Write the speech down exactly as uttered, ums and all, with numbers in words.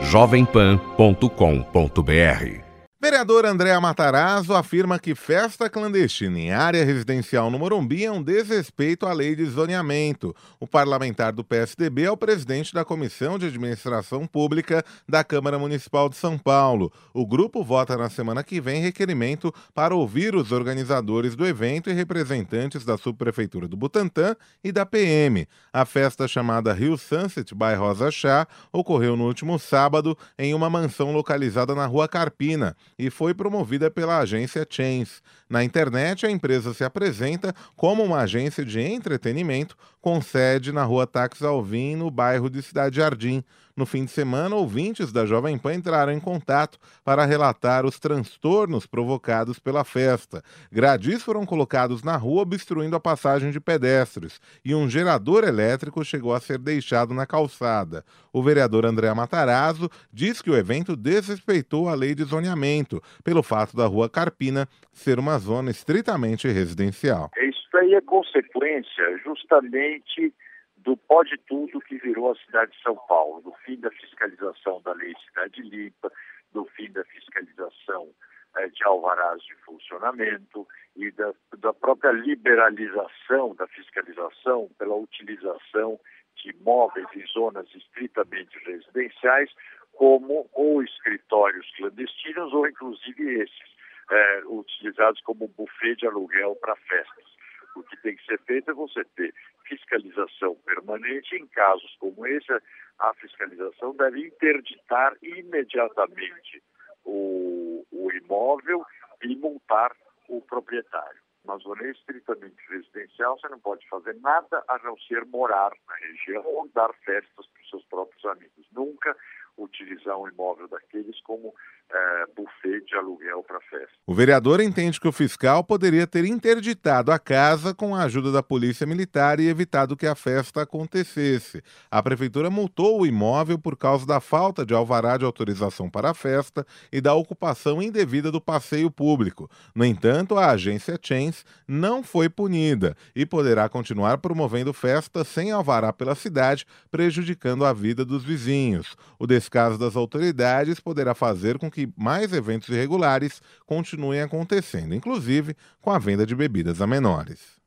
jovem pan ponto com ponto br. Vereador Andréa Matarazzo afirma que festa clandestina em área residencial no Morumbi é um desrespeito à lei de zoneamento. O parlamentar do P S D B é o presidente da Comissão de Administração Pública da Câmara Municipal de São Paulo. O grupo vota na semana que vem requerimento para ouvir os organizadores do evento e representantes da Subprefeitura do Butantã e da P M. A festa, chamada Rio Sunset by Rosa Chá, ocorreu no último sábado em uma mansão localizada na Rua Carpina e foi promovida pela agência Chains. Na internet, a empresa se apresenta como uma agência de entretenimento com sede na Rua Tax Alvim, no bairro de Cidade Jardim. No fim de semana, ouvintes da Jovem Pan entraram em contato para relatar os transtornos provocados pela festa. Gradis foram colocados na rua obstruindo a passagem de pedestres e um gerador elétrico chegou a ser deixado na calçada. O vereador Andréa Matarazzo diz que o evento desrespeitou a lei de zoneamento pelo fato da Rua Carpina ser uma zona estritamente residencial. Isso aí é consequência justamente do pode tudo que virou a cidade de São Paulo, do fim da fiscalização da lei Cidade Limpa, do fim da fiscalização eh, de alvarás de funcionamento e da, da própria liberalização da fiscalização pela utilização de imóveis em zonas estritamente residenciais, como ou escritórios clandestinos ou inclusive esses, eh, utilizados como buffet de aluguel para festas. O que tem que ser feito é você ter fiscalização permanente. Em casos como esse, a fiscalização deve interditar imediatamente o, o imóvel e multar o proprietário. Uma zona estritamente residencial, você não pode fazer nada a não ser morar na região ou dar festas para os seus próprios amigos. Nunca utilizar um imóvel daqueles como é, buffet de aluguel para festa. O vereador entende que o fiscal poderia ter interditado a casa com a ajuda da Polícia Militar e evitado que a festa acontecesse. A prefeitura multou o imóvel por causa da falta de alvará de autorização para a festa e da ocupação indevida do passeio público. No entanto, a agência Chains não foi punida e poderá continuar promovendo festas sem alvará pela cidade, prejudicando a vida dos vizinhos. O descaso das autoridades poderá fazer com que mais eventos irregulares continuem acontecendo, inclusive com a venda de bebidas a menores.